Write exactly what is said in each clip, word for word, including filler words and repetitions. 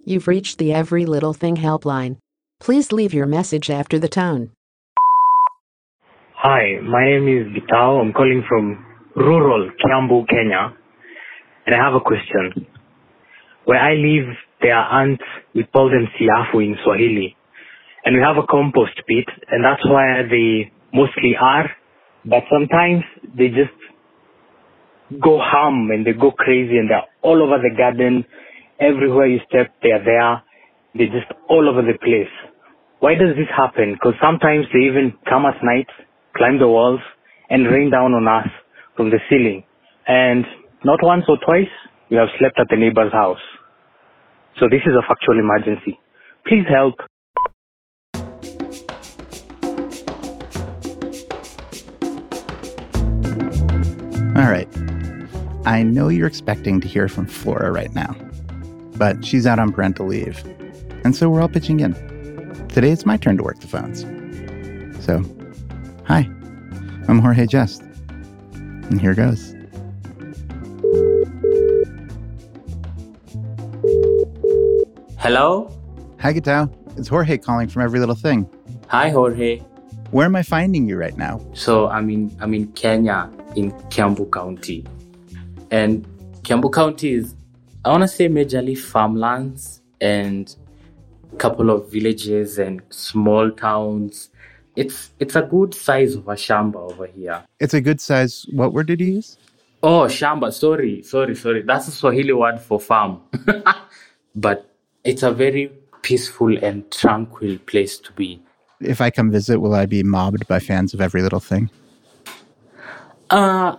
You've reached the Every Little Thing helpline. Please leave your message after the tone. Hi, my name is Gitao. I'm calling from rural Kiambu, Kenya. And I have a question. Where I live, there are ants. We call them siafu in Swahili. And we have a compost pit, and that's where they mostly are. But sometimes they just go ham and they go crazy and they're all over the garden. Everywhere you step, they're there. They're just all over the place. Why does this happen? Because sometimes they even come at night, climb the walls, and rain down on us from the ceiling. And not once or twice, we have slept at the neighbor's house. So this is a factual emergency. Please help. All right. I know you're expecting to hear from Flora right now, but she's out on parental leave, and so we're all pitching in. Today it's my turn to work the phones. So, hi, I'm Jorge Just, and here goes. Hello? Hi, Gitao. It's Jorge calling from Every Little Thing. Hi, Jorge. Where am I finding you right now? So I'm in I'm in Kenya, in Kiambu County. And Kiambu County is, I want to say, majorly farmlands and a couple of villages and small towns. It's it's a good size of a shamba over here. It's a good size. What word did you use? Oh, shamba. Sorry, sorry, sorry. That's a Swahili word for farm. But it's a very peaceful and tranquil place to be. If I come visit, will I be mobbed by fans of Every Little Thing? Uh,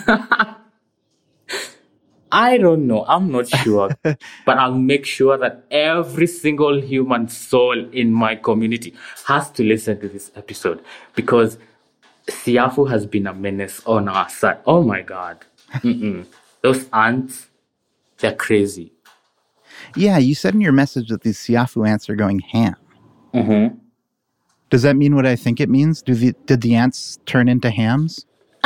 I don't know. I'm not sure. But I'll make sure that every single human soul in my community has to listen to this episode. Because siafu has been a menace on our side. Oh my God. Mm-mm. Those ants, they're crazy. Yeah, you said in your message that these siafu ants are going ham. Mm-hmm. Does that mean what I think it means? Do the, did the ants turn into hams?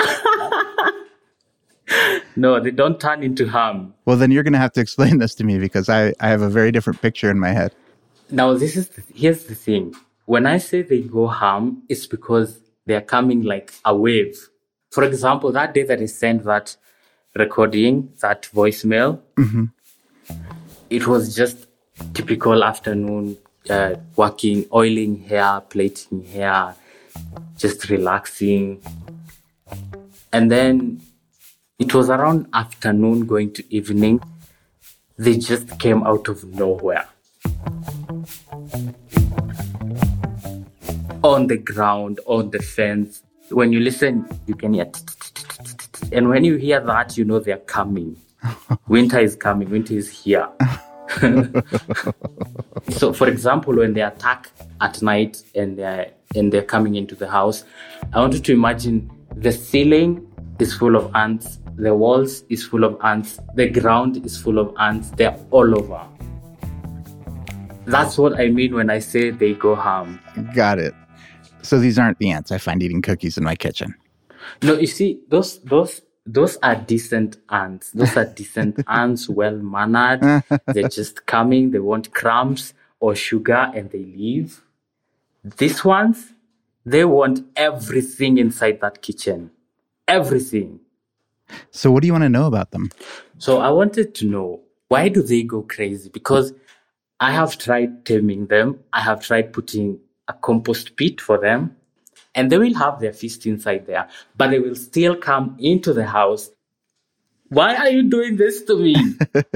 No, they don't turn into ham. Well, then you're going to have to explain this to me because I, I have a very different picture in my head. Now, this is the, here's the thing. When I say they go ham, it's because they're coming like a wave. For example, that day that I sent that recording, that voicemail, mm-hmm. It was just typical afternoon, uh, working, oiling hair, plaiting hair, just relaxing. And then it was around afternoon going to evening. They just came out of nowhere. On the ground, on the fence. When you listen, you can hear. And when you hear that, you know they're coming. Winter is coming. Winter is here. So, for example, when they attack at night and they're, and they're coming into the house, I want you to imagine the ceiling is full of ants, the walls is full of ants, the ground is full of ants, they're all over. That's what I mean when I say they go ham. Got it. So these aren't the ants I find eating cookies in my kitchen. No, you see, those those those are decent ants. Those are decent ants, well-mannered. They're just coming, they want crumbs or sugar and they leave. These ones, they want everything inside that kitchen. Everything. So what do you want to know about them? So I wanted to know, why do they go crazy? Because I have tried taming them. I have tried putting a compost pit for them. And they will have their feast inside there. But they will still come into the house. Why are you doing this to me?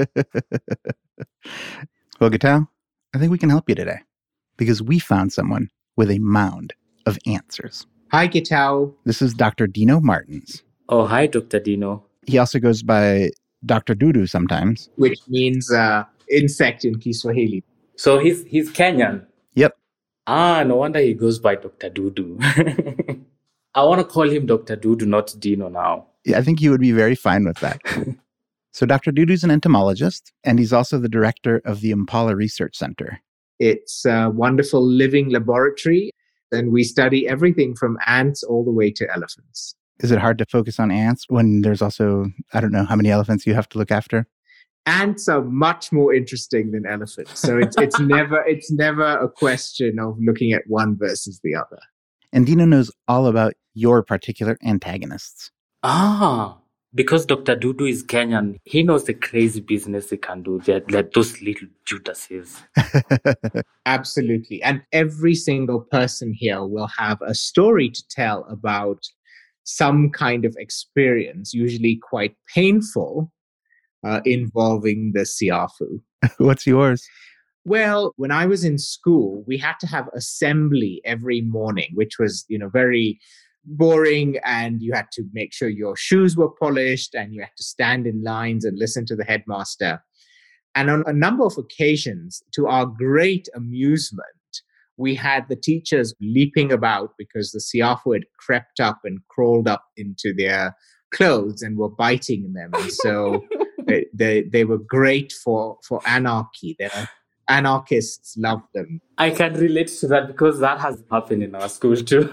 Well, Gitao, I think we can help you today. Because we found someone with a mound of answers. Hi, Gitao. This is Doctor Dino Martins. Oh, hi, Doctor Dino. He also goes by Doctor Dudu sometimes. Which means uh, insect in Kiswahili. So he's he's Kenyan? Yep. Ah, no wonder he goes by Doctor Dudu. I want to call him Doctor Dudu, not Dino now. Yeah, I think he would be very fine with that. So Doctor Dudu's an entomologist, and he's also the director of the Impala Research Center. It's a wonderful living laboratory, and we study everything from ants all the way to elephants. Is it hard to focus on ants when there's also, I don't know, how many elephants you have to look after? ants are much more interesting than elephants. So it's it's never it's never a question of looking at one versus the other. And Dino knows all about your particular antagonists. Ah, because Doctor Dudu is Kenyan, he knows the crazy business he can do. They're like those little Judases. Absolutely. And every single person here will have a story to tell about some kind of experience, usually quite painful, uh, involving the Siafu. What's yours? Well, when I was in school, we had to have assembly every morning, which was, you know, very boring, and you had to make sure your shoes were polished and you had to stand in lines and listen to the headmaster. And on a number of occasions, to our great amusement, we had the teachers leaping about because the Siafu had crept up and crawled up into their clothes and were biting them. And so they, they, they were great for, for anarchy. They're, anarchists loved them. I can relate to that because that has happened in our school too.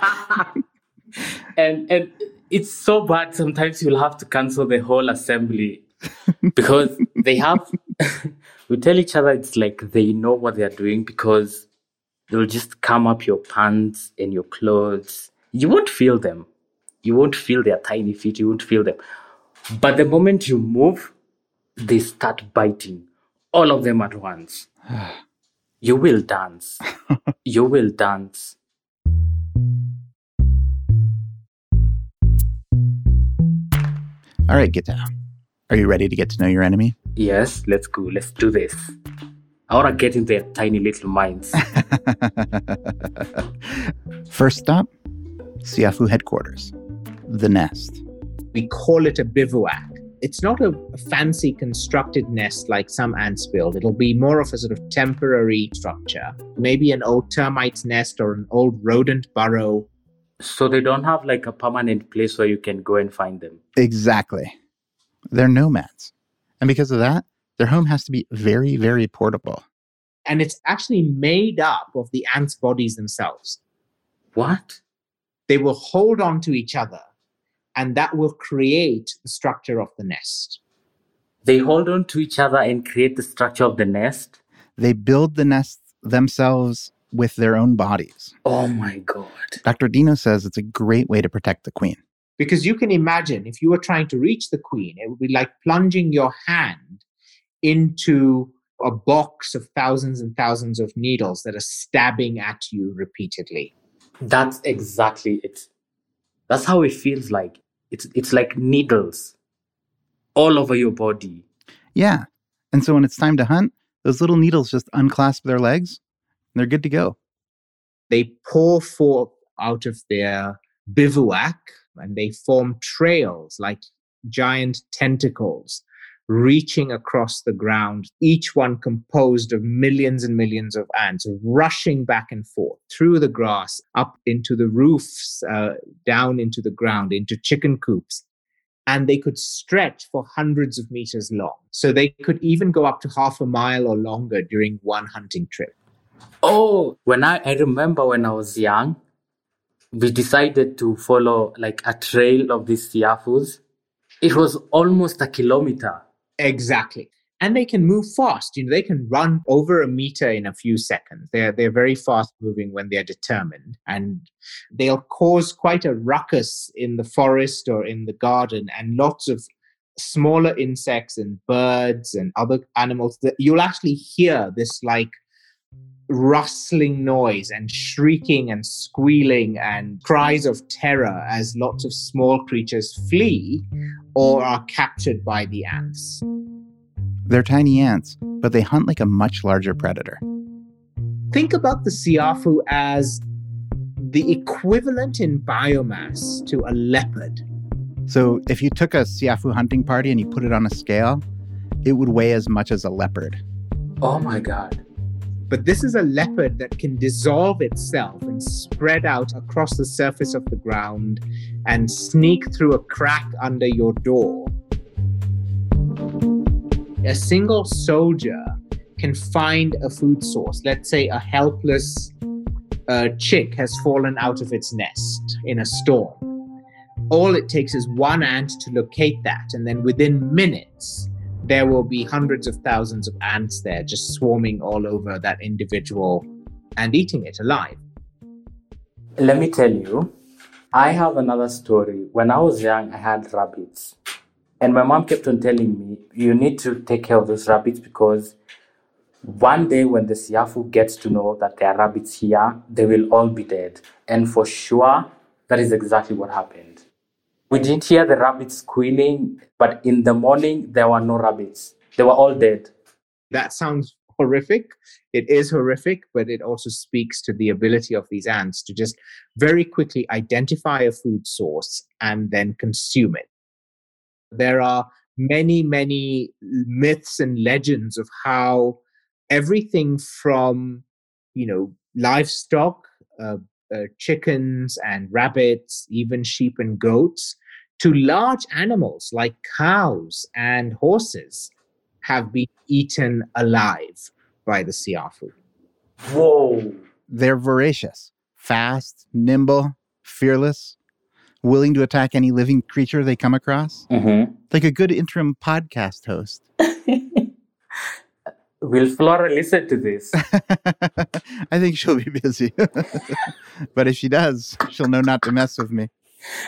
and and it's so bad sometimes you'll have to cancel the whole assembly because they have we tell each other it's like they know what they're doing because they'll just come up your pants and your clothes. You won't feel them. You won't feel their tiny feet. You won't feel them. But the moment you move, they start biting. All of them at once. You will dance. You will dance. All right, Gita. Are you ready to get to know your enemy? Yes, let's go. Let's do this. I want to get in their tiny little minds. First stop, Siafu headquarters, the nest. We call it a bivouac. It's not a fancy constructed nest like some ants build. It'll be more of a sort of temporary structure. Maybe an old termite's nest or an old rodent burrow. So they don't have like a permanent place where you can go and find them. Exactly. They're nomads. And because of that, their home has to be very, very portable. And it's actually made up of the ants' bodies themselves. What? They will hold on to each other, and that will create the structure of the nest. They hold on to each other and create the structure of the nest? They build the nest themselves with their own bodies. Oh my God. Doctor Dino says it's a great way to protect the queen. Because you can imagine if you were trying to reach the queen, it would be like plunging your hand into a box of thousands and thousands of needles that are stabbing at you repeatedly. That's exactly it. That's how it feels like. It's it's like needles all over your body. Yeah. And so when it's time to hunt, those little needles just unclasp their legs and they're good to go. They pour forth out of their bivouac and they form trails like giant tentacles reaching across the ground, each one composed of millions and millions of ants rushing back and forth through the grass, up into the roofs, uh, down into the ground, into chicken coops. And they could stretch for hundreds of meters long. So they could even go up to half a mile or longer during one hunting trip. Oh, when I, I remember when I was young, we decided to follow like a trail of these Siafus. It was almost a kilometer. Exactly. And they can move fast. You know, they can run over a meter in a few seconds. They're, they're very fast moving when they're determined. And they'll cause quite a ruckus in the forest or in the garden. And lots of smaller insects and birds and other animals that you'll actually hear this like rustling noise and shrieking and squealing and cries of terror as lots of small creatures flee or are captured by the ants. They're tiny ants, but they hunt like a much larger predator. Think about the Siafu as the equivalent in biomass to a leopard. So if you took a Siafu hunting party and you put it on a scale, it would weigh as much as a leopard. Oh my God. But this is a leopard that can dissolve itself and spread out across the surface of the ground and sneak through a crack under your door. A single soldier can find a food source. Let's say a helpless uh, chick has fallen out of its nest in a storm. All it takes is one ant to locate that, and then within minutes, there will be hundreds of thousands of ants there just swarming all over that individual and eating it alive. Let me tell you, I have another story. When I was young, I had rabbits. And my mom kept on telling me, you need to take care of those rabbits because one day when the Siafu gets to know that there are rabbits here, they will all be dead. And for sure, that is exactly what happened. We didn't hear the rabbits squealing, but in the morning, there were no rabbits. They were all dead. That sounds horrific. It is horrific, but it also speaks to the ability of these ants to just very quickly identify a food source and then consume it. There are many, many myths and legends of how everything from, you know, livestock, uh, uh, chickens and rabbits, even sheep and goats, to large animals like cows and horses have been eaten alive by the Siafu. Whoa. They're voracious, fast, nimble, fearless, willing to attack any living creature they come across. Mm-hmm. Like a good interim podcast host. Will Flora listen to this? I think she'll be busy. But if she does, she'll know not to mess with me.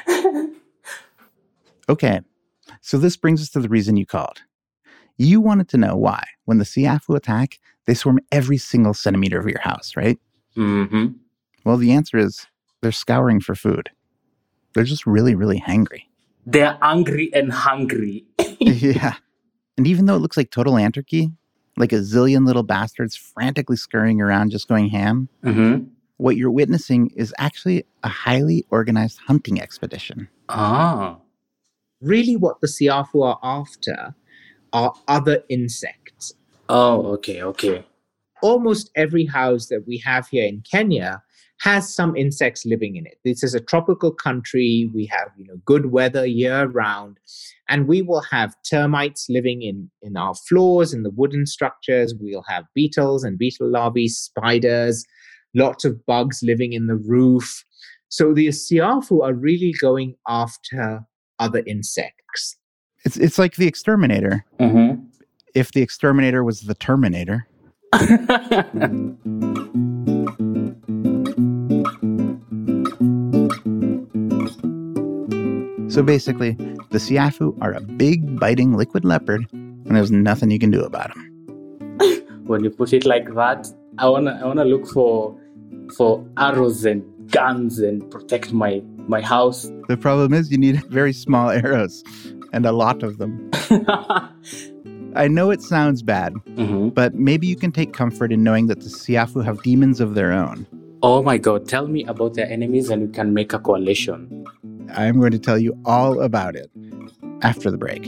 Okay, so this brings us to the reason you called. You wanted to know why, when the Siafu attack, they swarm every single centimeter of your house, right? Mm-hmm. Well, the answer is they're scouring for food. They're just really, really hangry. They're angry and hungry. Yeah. And even though it looks like total anarchy, like a zillion little bastards frantically scurrying around just going ham, Mm-hmm. what you're witnessing is actually a highly organized hunting expedition. Ah. Really, what the Siafu are after are other insects. Oh, okay, okay. Almost every house that we have here in Kenya has some insects living in it. This is a tropical country. We have, you know, good weather year round, and we will have termites living in, in our floors, in the wooden structures. We'll have beetles and beetle larvae, spiders, lots of bugs living in the roof. So the Siafu are really going after other insects. It's it's like the Exterminator. Mm-hmm. If the Exterminator was the Terminator. So basically, the Siafu are a big, biting liquid leopard, and there's nothing you can do about them. When you put it like that, I wanna I wanna look for for arrows and guns and protect my my house. The problem is you need very small arrows, and a lot of them. I know it sounds bad, Mm-hmm. but maybe you can take comfort in knowing that the Siafu have demons of their own. Oh my God, tell me about their enemies and we can make a coalition. I'm going to tell you all about it after the break.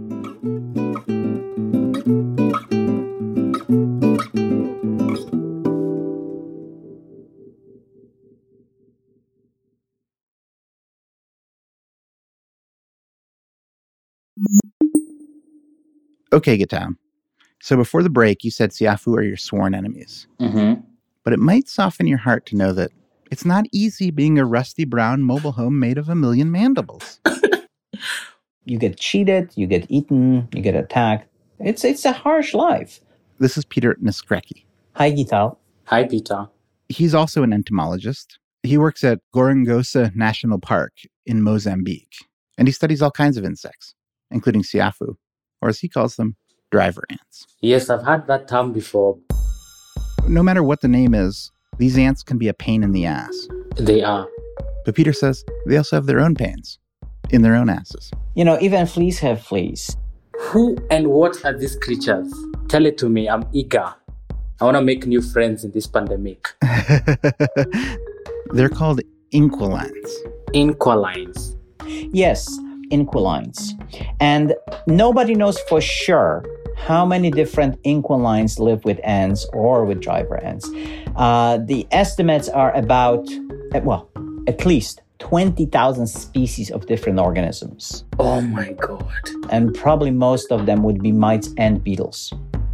Okay, Gautam. So before the break, you said Siafu are your sworn enemies. Mm-hmm. But it might soften your heart to know that it's not easy being a rusty brown mobile home made of a million mandibles. You get cheated, you get eaten, you get attacked. It's it's a harsh life. This is Peter Niskreki. Hi, Gital. Hi, Peter. He's also an entomologist. He works at Gorongosa National Park in Mozambique, and he studies all kinds of insects, including Siafu, or as he calls them, driver ants. Yes, I've heard that term before. No matter what the name is, these ants can be a pain in the ass. They are. But Peter says they also have their own pains in their own asses. You know, even fleas have fleas. Who and what are these creatures? Tell it to me. I'm eager. I want to make new friends in this pandemic. They're called inquilines. Inquilines. Yes, inquilines. And nobody knows for sure how many different inquilines live with ants or with driver ants. Uh, the estimates are about, well, at least twenty thousand species of different organisms. Oh my God. And probably most of them would be mites and beetles.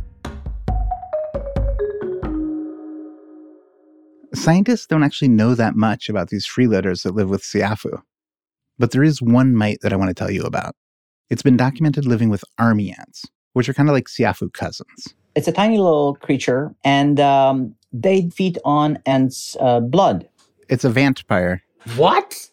Scientists don't actually know that much about these freeloaders that live with Siafu. But there is one mite that I want to tell you about. It's been documented living with army ants, which are kind of like siafu cousins. It's a tiny little creature, and um, they feed on ants' uh, blood. It's a vampire. What?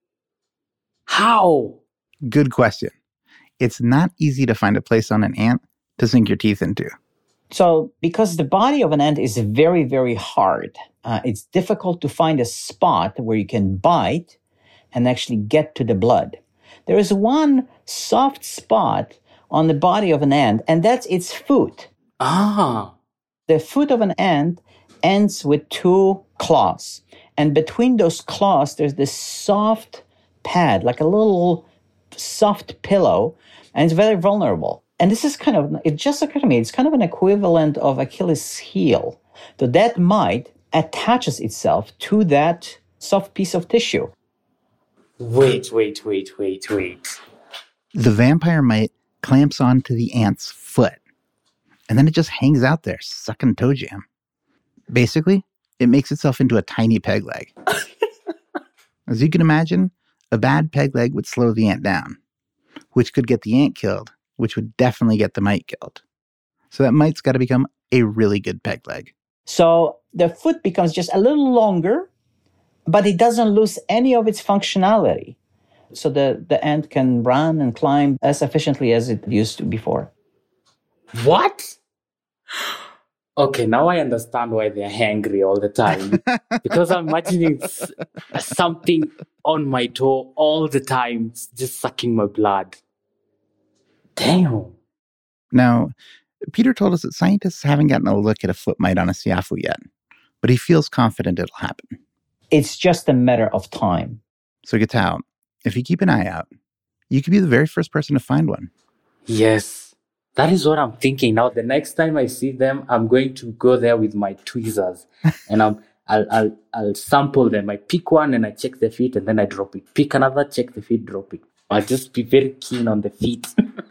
How? Good question. It's not easy to find a place on an ant to sink your teeth into. So because the body of an ant is very, very hard, uh, it's difficult to find a spot where you can bite and actually get to the blood. There is one soft spot on the body of an ant, and that's its foot. Ah. The foot of an ant ends with two claws. And between those claws, there's this soft pad, like a little soft pillow, and it's very vulnerable. And this is kind of, it just occurred to me, it's kind of an equivalent of Achilles' heel. So that mite attaches itself to that soft piece of tissue. Wait, wait, wait, wait, wait. The vampire mite clamps onto the ant's foot, and then it just hangs out there, sucking toe jam. Basically, it makes itself into a tiny peg leg. As you can imagine, a bad peg leg would slow the ant down, which could get the ant killed, which would definitely get the mite killed. So that mite's got to become a really good peg leg. So the foot becomes just a little longer, but it doesn't lose any of its functionality. So the, the ant can run and climb as efficiently as it used to before. What? Okay, now I understand why they're hangry all the time. Because I'm imagining s- something on my toe all the time, just sucking my blood. Damn. Now, Peter told us that scientists haven't gotten a look at a foot mite on a siafu yet, but he feels confident it'll happen. It's just a matter of time. So Gitao, if you keep an eye out, you could be the very first person to find one. Yes, that is what I'm thinking. Now, the next time I see them, I'm going to go there with my tweezers, and I'm, I'll, I'll, I'll sample them. I pick one and I check the feet, and then I drop it. Pick another, check the feet, drop it. I'll just be very keen on the feet.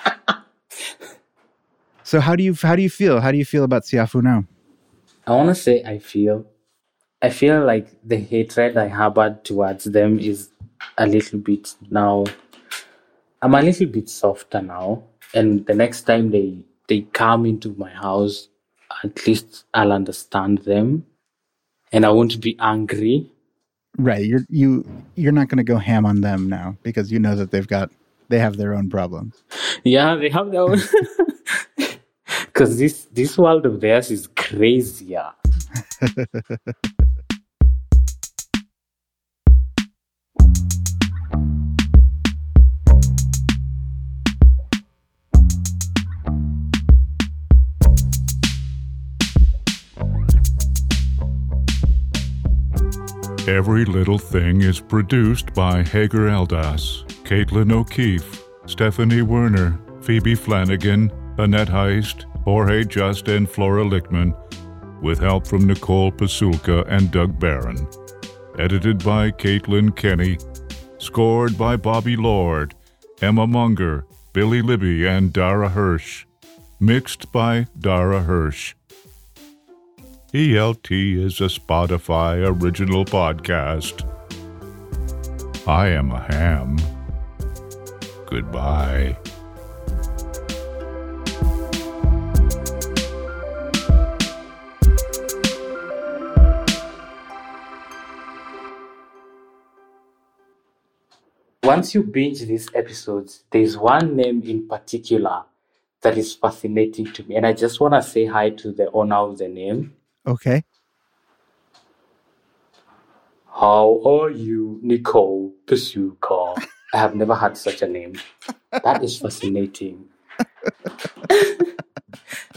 So how do you how do you feel? How do you feel about siafu now? I want to say I feel, I feel like the hatred I harbored towards them is a little bit now. I'm a little bit softer now, and the next time they they come into my house, at least I'll understand them, and I won't be angry. Right, you're you you're not going to go ham on them now because you know that they've got they have their own problems. Yeah, they have their own. Because this this world of theirs is crazier. Every Little Thing is produced by Hager Eldas, Caitlin O'Keefe, Stephanie Werner, Phoebe Flanagan, Annette Heist, Jorge Just, and Flora Lichtman, with help from Nicole Pasulka and Doug Barron. Edited by Caitlin Kenny. Scored by Bobby Lord, Emma Munger, Billy Libby, and Dara Hirsch. Mixed by Dara Hirsch. E L T is a Spotify original podcast. I am a ham. Goodbye. Once you binge these episodes, there's one name in particular that is fascinating to me, and I just want to say hi to the owner of the name. Okay. How are you, Nicole Pasulka? I have never had such a name. That is fascinating.